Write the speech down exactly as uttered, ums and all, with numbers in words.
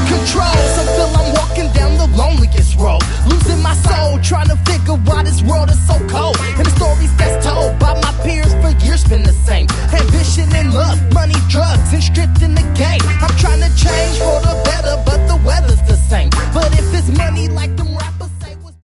control. So feel I'm walking down the loneliest road, losing myself